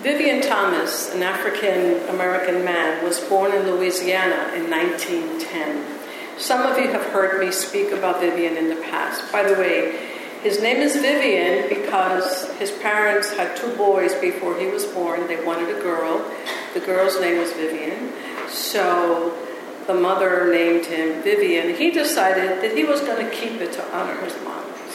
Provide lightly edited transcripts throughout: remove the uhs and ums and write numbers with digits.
Vivian Thomas, an African-American man, was born in Louisiana in 1910. Some of you have heard me speak about Vivian in the past. By the way, his name is Vivian because his parents had two boys before he was born. They wanted a girl. The girl's name was Vivian. So the mother named him Vivian. He decided that he was going to keep it to honor his mom.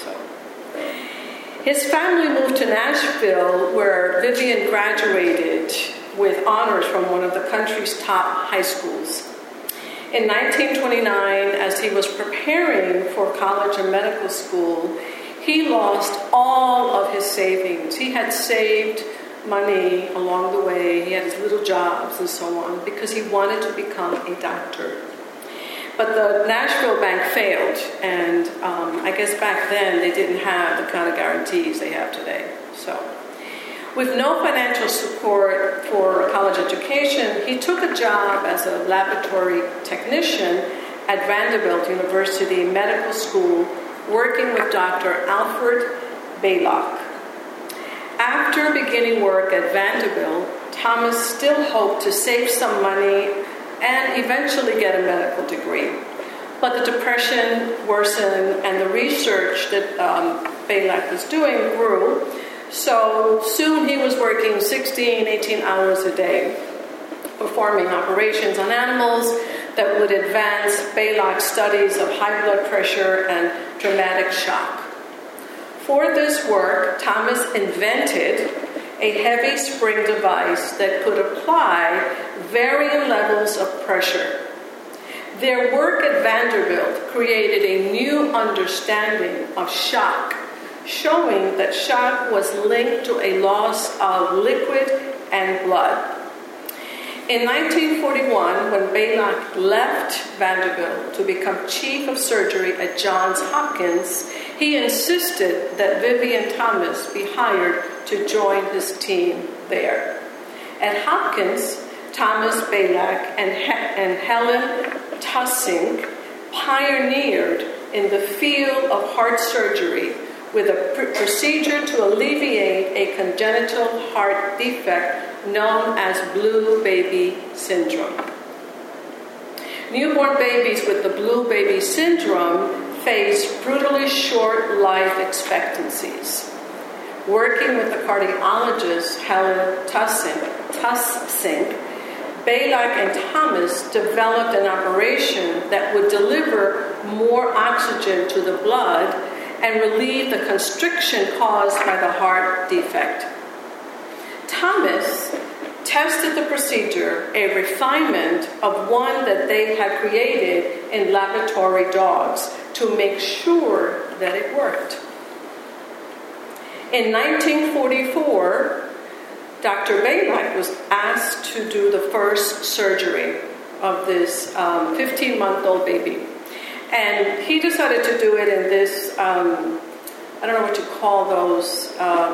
His family moved to Nashville, where Vivian graduated with honors from one of the country's top high schools. In 1929, as he was preparing for college and medical school, he lost all of his savings. He had saved money along the way. He had his little jobs and so on because he wanted to become a doctor. But the Nashville Bank failed, and I guess back then they didn't have the kind of guarantees they have today. So, with no financial support for a college education, he took a job as a laboratory technician at Vanderbilt University Medical School, working with Dr. Alfred Baylock. After beginning work at Vanderbilt, Thomas still hoped to save some money and eventually get a medical degree. But the depression worsened and the research that Baylock was doing grew. So soon he was working 16, 18 hours a day, performing operations on animals that would advance Baylock's studies of high blood pressure and traumatic shock. For this work, Thomas invented a heavy spring device that could apply varying levels of pressure. Their work at Vanderbilt created a new understanding of shock, showing that shock was linked to a loss of liquid and blood. In 1941, when Baylock left Vanderbilt to become chief of surgery at Johns Hopkins, he insisted that Vivian Thomas be hired to join his team there. At Hopkins, Thomas Baylock and Helen Tussink pioneered in the field of heart surgery with a procedure to alleviate a congenital heart defect known as blue baby syndrome. Newborn babies with the blue baby syndrome face brutally short life expectancies. Working with the cardiologist Helen Tussink, Baylock and Thomas developed an operation that would deliver more oxygen to the blood and relieve the constriction caused by the heart defect. Thomas tested the procedure, a refinement of one that they had created in laboratory dogs, to make sure that it worked. In 1944, Dr. Baylock was asked to do the first surgery of this 15-month-old baby. And he decided to do it in this, I don't know what you call those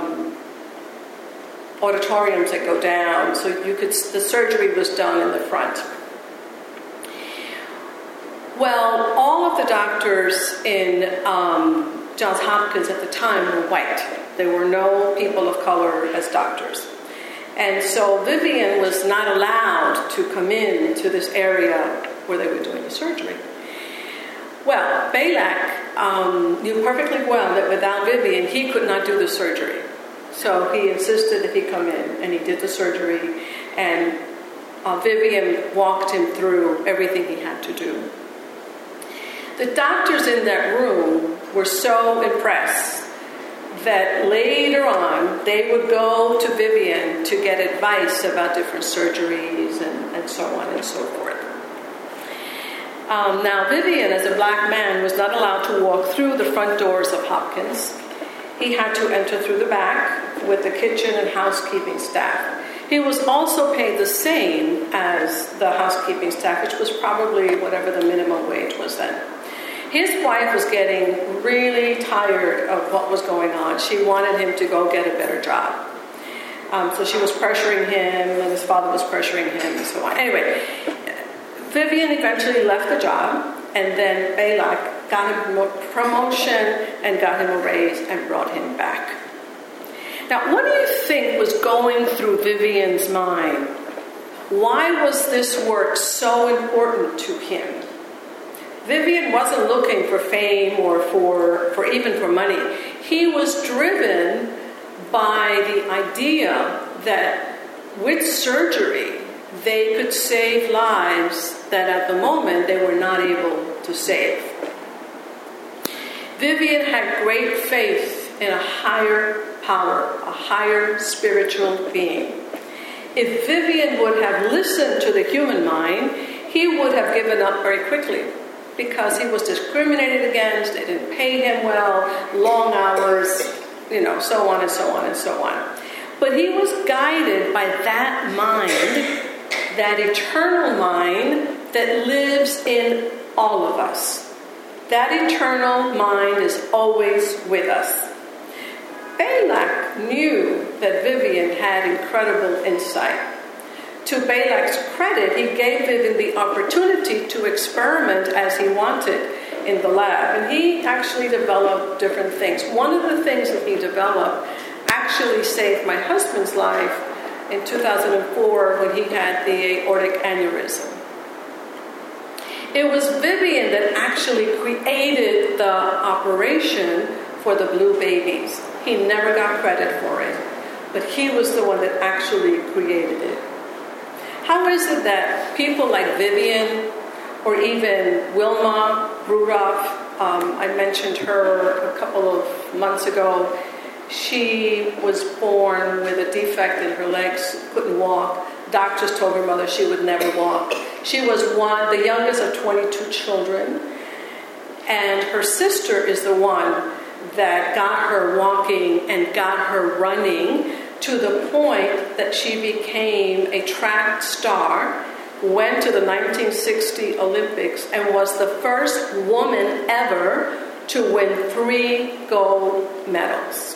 auditoriums that go down. So the surgery was done in the front. Well, all of the doctors in Johns Hopkins at the time were white. There were no people of color as doctors. And so Vivian was not allowed to come in to this area where they were doing the surgery. Well, Baylock knew perfectly well that without Vivian, he could not do the surgery. So he insisted that he come in, and he did the surgery, and Vivian walked him through everything he had to do. The doctors in that room were so impressed that later on they would go to Vivian to get advice about different surgeries and so on and so forth. Now, Vivian, as a black man, was not allowed to walk through the front doors of Hopkins. He had to enter through the back with the kitchen and housekeeping staff. He was also paid the same as the housekeeping staff, which was probably whatever the minimum wage was then. His wife was getting really tired of what was going on. She wanted him to go get a better job. So she was pressuring him, and his father was pressuring him, and so on. Anyway, Vivian eventually left the job, and then Baylock got him a promotion and got him a raise and brought him back. Now, what do you think was going through Vivian's mind? Why was this work so important to him? Vivian wasn't looking for fame or for even for money. He was driven by the idea that with surgery, they could save lives that at the moment they were not able to save. Vivian had great faith in a higher power, a higher spiritual being. If Vivian would have listened to the human mind, he would have given up very quickly because he was discriminated against, they didn't pay him well, long hours, so on and so on and so on. But he was guided by that mind, that eternal mind that lives in all of us. That eternal mind is always with us. Balak knew that Vivian had incredible insight. To Balak's credit, he gave Vivian the opportunity to experiment as he wanted in the lab. And he actually developed different things. One of the things that he developed actually saved my husband's life in 2004 when he had the aortic aneurysm. It was Vivian that actually created the operation for the blue babies. He never got credit for it, but he was the one that actually created it. How is it that people like Vivian or even Wilma Rudolph, I mentioned her a couple of months ago, she was born with a defect in her legs, couldn't walk. Doctors told her mother she would never walk. She was the youngest of 22 children, and her sister is the one that got her walking and got her running to the point that she became a track star, went to the 1960 Olympics, and was the first woman ever to win 3 gold medals.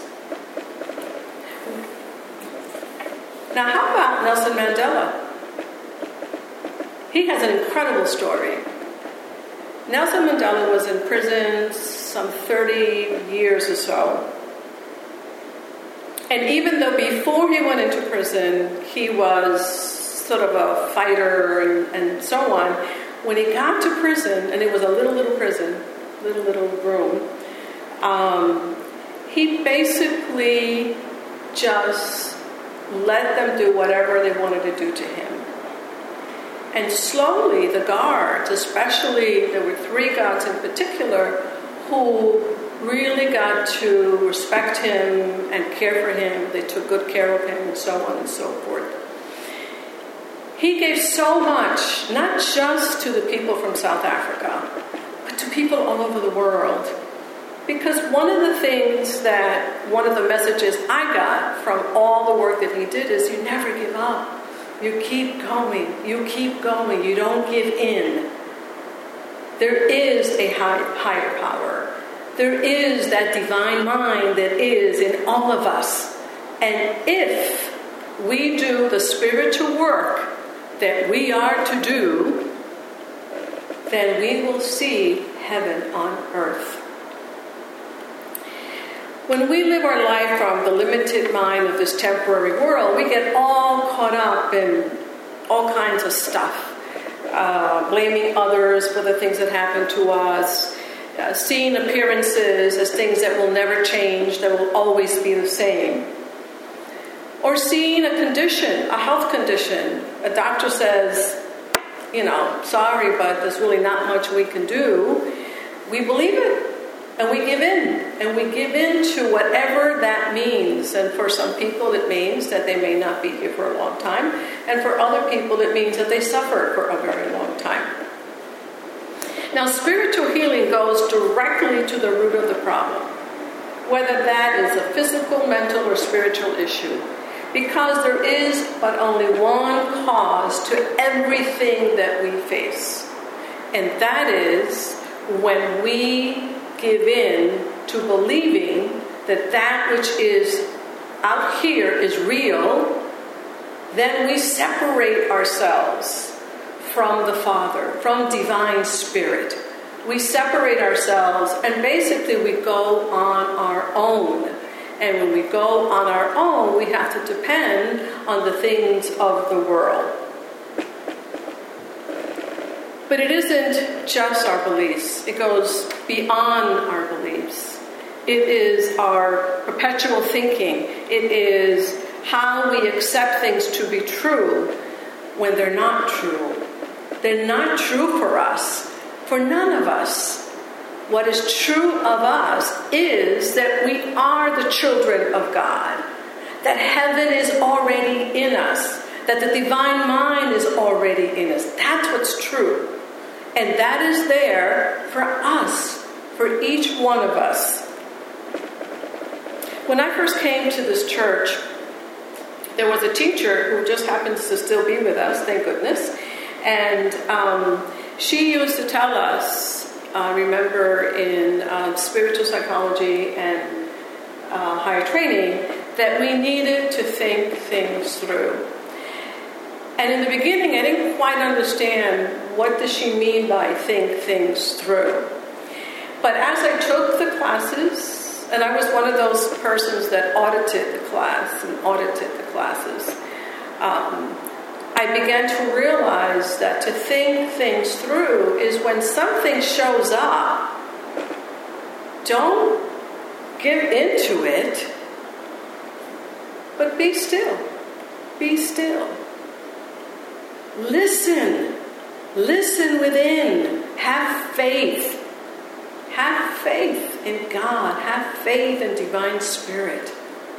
Now, how about Nelson Mandela? He has an incredible story. Nelson Mandela was in prison some 30 years or so. And even though before he went into prison, he was sort of a fighter and so on, when he got to prison, and it was a little prison, little room, he basically just let them do whatever they wanted to do to him. And slowly the guards, especially, there were 3 guards in particular, who really got to respect him and care for him. They took good care of him and so on and so forth. He gave so much, not just to the people from South Africa, but to people all over the world. Because one of the messages I got from all the work that he did is you never give up. You keep going. You don't give in. There is a higher power. There is that divine mind that is in all of us. And if we do the spiritual work that we are to do, then we will see heaven on earth. When we live our life from the limited mind of this temporary world, we get all caught up in all kinds of stuff. Blaming others for the things that happen to us, seeing appearances as things that will never change, that will always be the same. Or seeing a condition, a health condition. A doctor says, sorry, but there's really not much we can do. We believe it. And we give in. And we give in to whatever that means. And for some people it means that they may not be here for a long time. And for other people it means that they suffer for a very long time. Now, spiritual healing goes directly to the root of the problem. Whether that is a physical, mental, or spiritual issue. Because there is but only one cause to everything that we face. And that is when we give in to believing that which is out here is real, then we separate ourselves from the Father, from divine spirit. We separate ourselves and basically we go on our own. And when we go on our own, we have to depend on the things of the world. But it isn't just our beliefs. It goes beyond our beliefs. It is our perpetual thinking. It is how we accept things to be true when they're not true. They're not true for us, for none of us. What is true of us is that we are the children of God, that heaven is already in us, that the divine mind is already in us. That's what's true. And that is there for us, for each one of us. When I first came to this church, there was a teacher who just happens to still be with us, thank goodness. And she used to tell us, I remember in spiritual psychology and higher training, that we needed to think things through. And in the beginning, I didn't quite understand what does she mean by think things through. But as I took the classes, and I was one of those persons that audited the class and audited the classes, I began to realize that to think things through is when something shows up, don't give into it, but be still. Be still. Listen. Listen within. Have faith. Have faith in God. Have faith in divine spirit.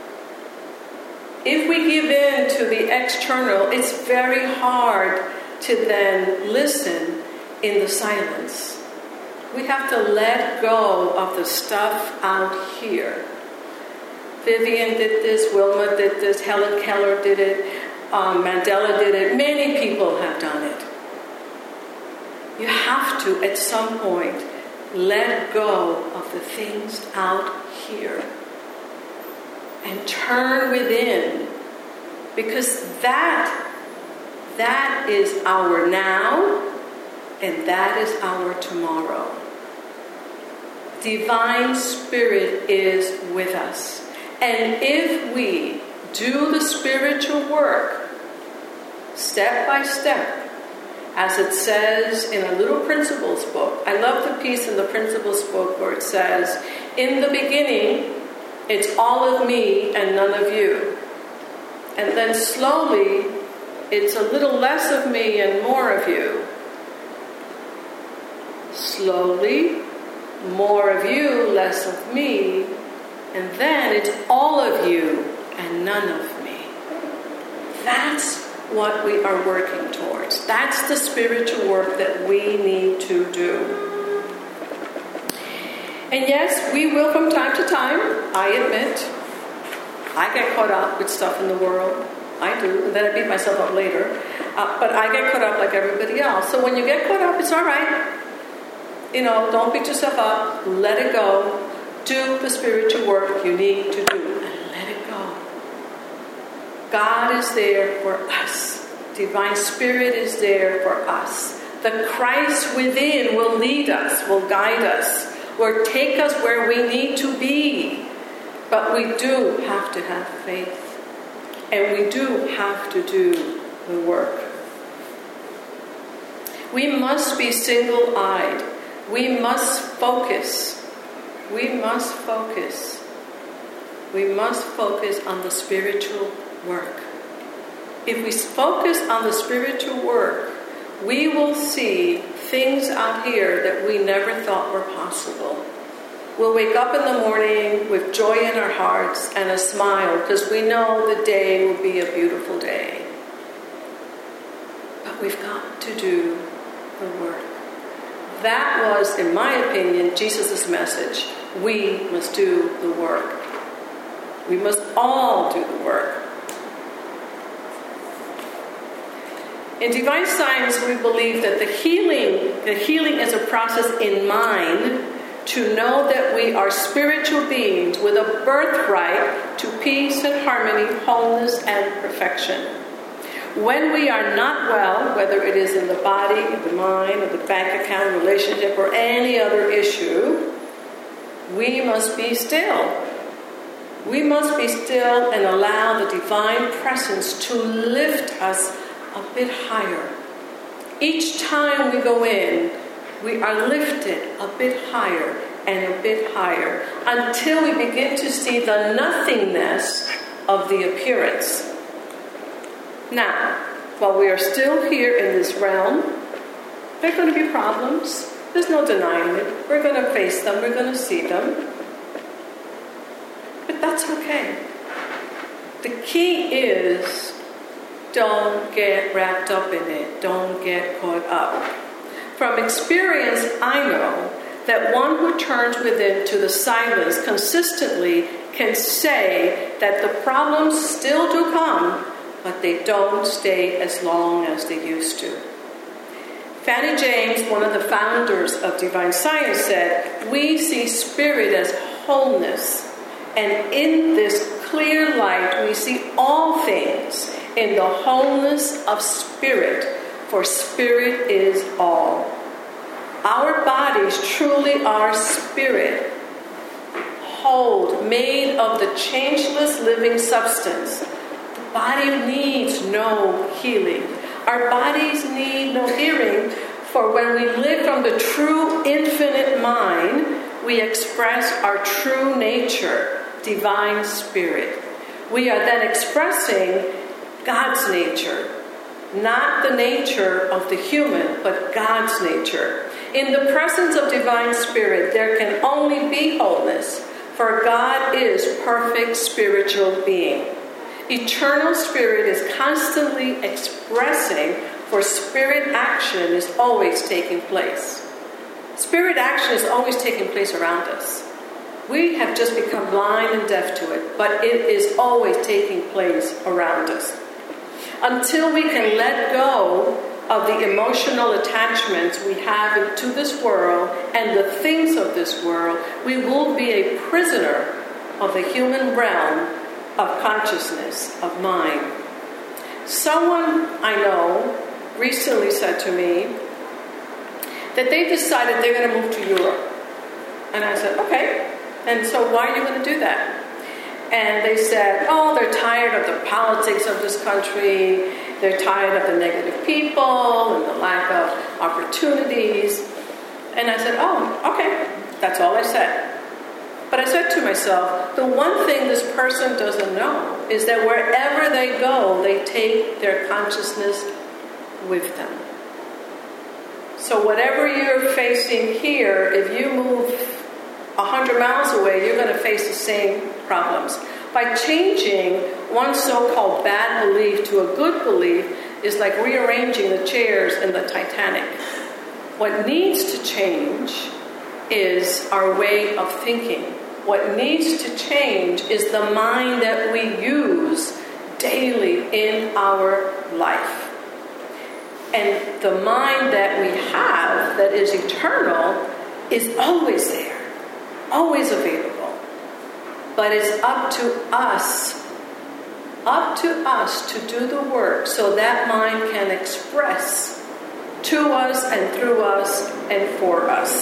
If we give in to the external, it's very hard to then listen in the silence. We have to let go of the stuff out here. Vivian did this, Wilma did this, Helen Keller did it, Mandela did it. Many people have done it. You have to, at some point, let go of the things out here and turn within, because that is our now and that is our tomorrow. Divine Spirit is with us. And if we do the spiritual work step by step, as it says in a little principles book. I love the piece in the principles book where it says, in the beginning, it's all of me and none of you. And then slowly, it's a little less of me and more of you. Slowly, more of you, less of me. And then it's all of you and none of me. That's what we are working towards. That's the spiritual work that we need to do. And yes, we will from time to time, I admit, I get caught up with stuff in the world. I do, and then I beat myself up later. But I get caught up like everybody else. So when you get caught up, it's all right. Don't beat yourself up. Let it go. Do the spiritual work you need to do, and let it go. God is there for us. Divine Spirit is there for us. The Christ within will lead us, will guide us, will take us where we need to be. But we do have to have faith. And we do have to do the work. We must be single-eyed. We must focus. We must focus. We must focus on the spiritual work. If we focus on the spiritual work, we will see things out here that we never thought were possible. We'll wake up in the morning with joy in our hearts and a smile because we know the day will be a beautiful day. But we've got to do the work. That was, in my opinion, Jesus' message. We must do the work. We must all do the work. In divine science, we believe that the healing is a process in mind to know that we are spiritual beings with a birthright to peace and harmony, wholeness and perfection. When we are not well, whether it is in the body, in the mind, or the bank account, relationship, or any other issue, we must be still. We must be still and allow the divine presence to lift us a bit higher. Each time we go in, we are lifted a bit higher and a bit higher until we begin to see the nothingness of the appearance. Now, while we are still here in this realm, there are going to be problems. There's no denying it. We're going to face them. We're going to see them. But that's okay. The key is don't get wrapped up in it. Don't get caught up. From experience, I know that one who turns within to the silence consistently can say that the problems still do come, but they don't stay as long as they used to. Fanny James, one of the founders of Divine Science, said, "We see spirit as wholeness, and in this clear light we see all things in the wholeness of spirit, for spirit is all." Our bodies truly are spirit, whole, made of the changeless living substance. The body needs no healing. Our bodies need no hearing, for when we live from the true infinite mind, we express our true nature, divine spirit. We are then expressing God's nature, not the nature of the human, but God's nature. In the presence of divine spirit, there can only be wholeness, for God is perfect spiritual being. Eternal spirit is constantly expressing, for spirit action is always taking place. Spirit action is always taking place around us. We have just become blind and deaf to it, but it is always taking place around us. Until we can let go of the emotional attachments we have to this world and the things of this world, we will be a prisoner of the human realm of consciousness, of mind. Someone I know recently said to me that they decided they're going to move to Europe. And I said, okay. And so why are you going to do that? And they said, oh, they're tired of the politics of this country. They're tired of the negative people and the lack of opportunities. And I said, oh, okay. That's all I said. But I said to myself, the one thing this person doesn't know is that wherever they go, they take their consciousness with them. So whatever you're facing here, if you move 100 miles away, you're going to face the same problems. By changing one so-called bad belief to a good belief is like rearranging the chairs in the Titanic. What needs to change is our way of thinking. What needs to change is the mind that we use daily in our life. And the mind that we have that is eternal is always there, always available. But it's up to us to do the work so that mind can express to us and through us and for us.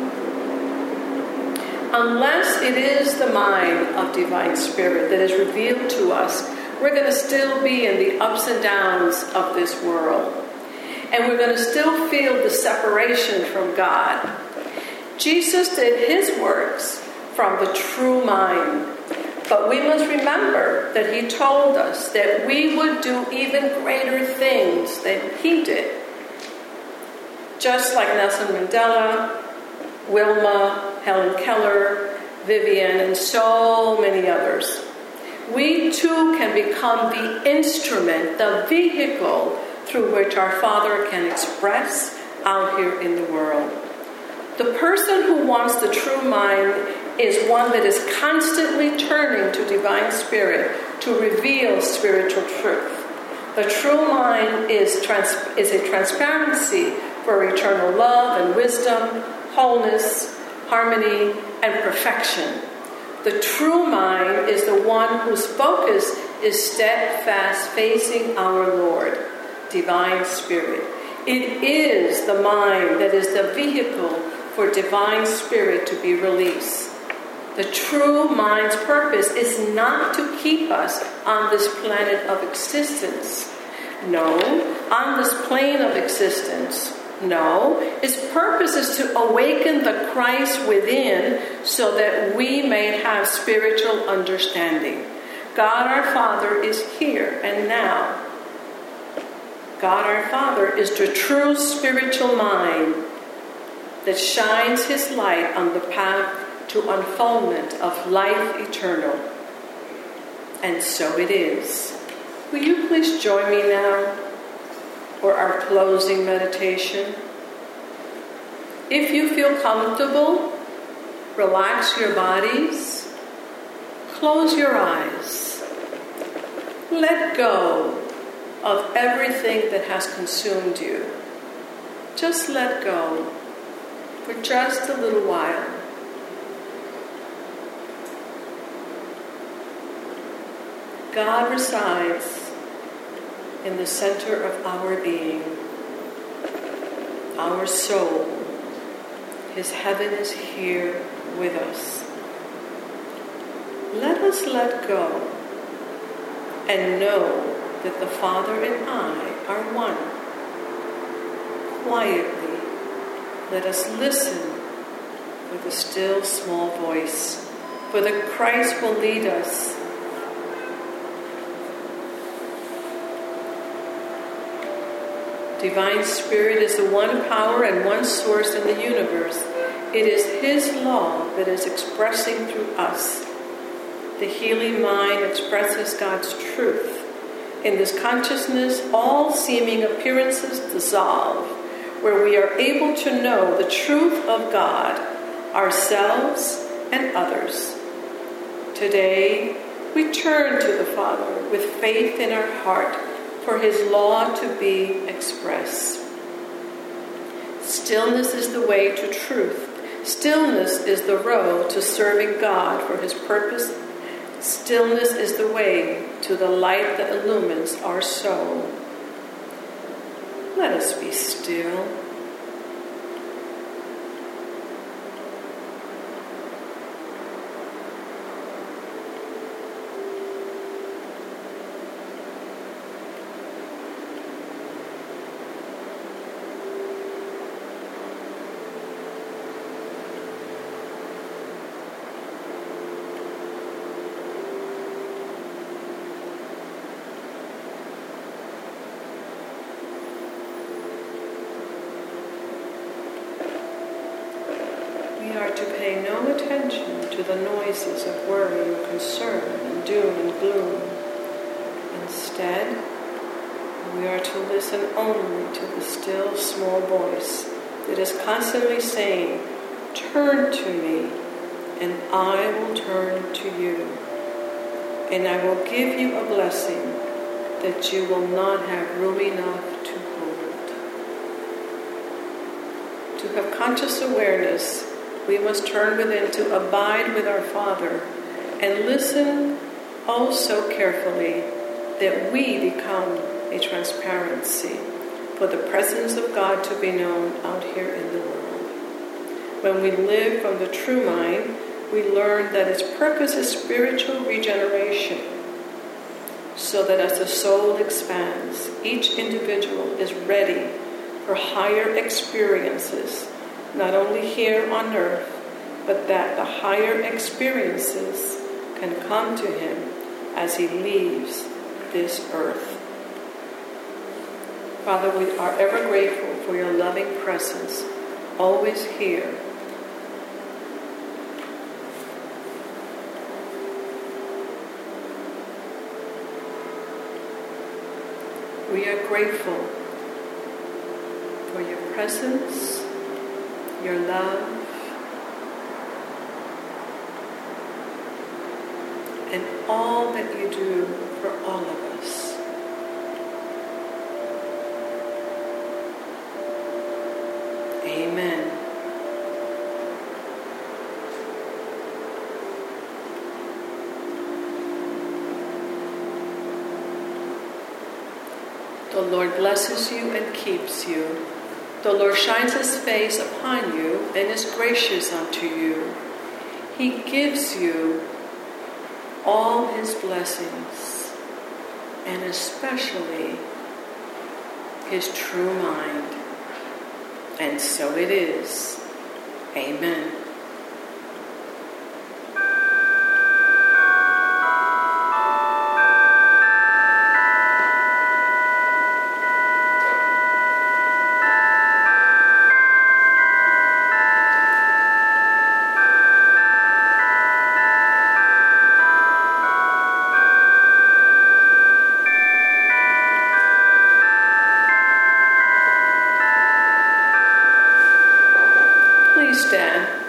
Unless it is the mind of divine spirit that is revealed to us, we're going to still be in the ups and downs of this world. And we're going to still feel the separation from God. Jesus did his works from the true mind. But we must remember that he told us that we would do even greater things than he did. Just like Nelson Mandela, Wilma, Helen Keller, Vivian, and so many others. We too can become the instrument, the vehicle through which our Father can express out here in the world. The person who wants the true mind is one that is constantly turning to divine spirit to reveal spiritual truth. The true mind is a transparency for eternal love and wisdom, wholeness, harmony, and perfection. The true mind is the one whose focus is steadfast facing our Lord, divine spirit. It is the mind that is the vehicle for divine spirit to be released. The true mind's purpose is not to keep us on this planet of existence. No, on this plane of existence. No, its purpose is to awaken the Christ within so that we may have spiritual understanding. God our Father is here and now. God our Father is the true spiritual mind that shines his light on the path to unfoldment of life eternal. And so it is. Will you please join me now for our closing meditation? If you feel comfortable, relax your bodies, close your eyes. Let go of everything that has consumed you. Just let go for just a little while. God resides in the center of our being, our soul. His heaven is here with us. Let us let go and know that the Father and I are one. Quietly, let us listen for the still small voice, for the Christ will lead us. Divine Spirit is the one power and one source in the universe. It is His law that is expressing through us. The healing mind expresses God's truth. In this consciousness, all seeming appearances dissolve, where we are able to know the truth of God, ourselves, and others. Today, we turn to the Father with faith in our heart for His law to be expressed. Stillness is the way to truth. Stillness is the road to serving God for His purpose. Stillness is the way to the light that illumines our soul. Let us be still. We are to pay no attention to the noises of worry and concern and doom and gloom. Instead, we are to listen only to the still small voice that is constantly saying, "Turn to me, and I will turn to you, and I will give you a blessing that you will not have room enough to hold." To have conscious awareness, we must turn within to abide with our Father and listen oh so carefully that we become a transparency for the presence of God to be known out here in the world. When we live from the true mind, we learn that its purpose is spiritual regeneration, so that as the soul expands, each individual is ready for higher experiences, not only here on earth, but that the higher experiences can come to him as he leaves this earth. Father, we are ever grateful for your loving presence, always here. We are grateful for your presence, your love, and all that you do for all of us. Amen. The Lord blesses you and keeps you. The Lord shines his face upon you and is gracious unto you. He gives you all His blessings, and especially His true mind. And so it is. Amen. Please stand.